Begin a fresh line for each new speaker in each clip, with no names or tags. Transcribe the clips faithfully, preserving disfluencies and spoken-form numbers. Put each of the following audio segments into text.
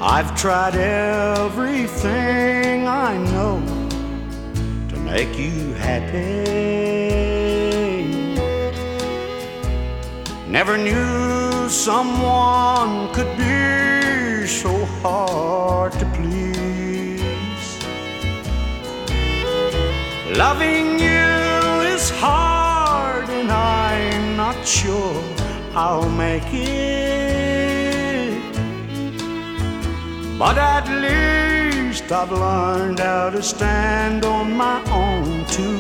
I've tried everything I know to make you happy. Never knew someone could be so hard to please. Loving you is hard, and I'm not sure I'll make it. But at least I've learned how to stand on my own two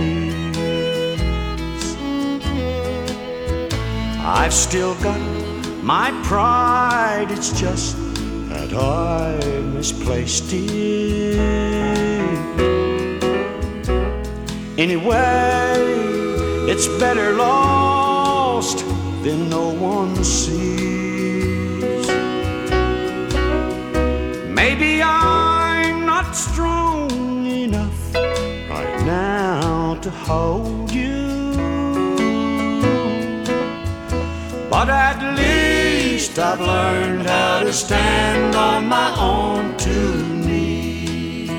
knees. I've still got my pride, it's just that I misplaced it. Anyway, it's better lost than no one sees. Maybe I'm not strong enough right now to hold you, but at least I've learned how to stand on my own two knees.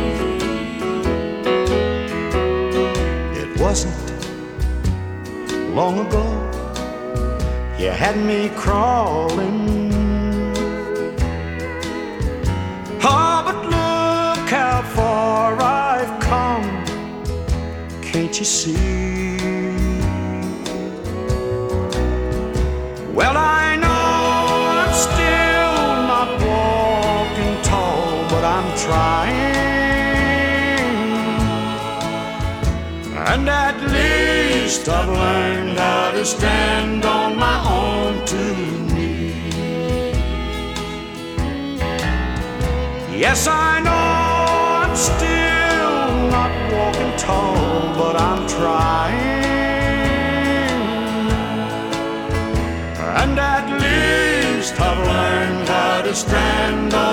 It wasn't long ago you had me crawling. Oh, but look how far I've come, can't you see? Well, I know I'm still not walking tall, but I'm trying. And at least I've learned how to stand on my own two knees. Yes, I know I'm still not walking tall, but I'm trying. And at least I've learned how to stand on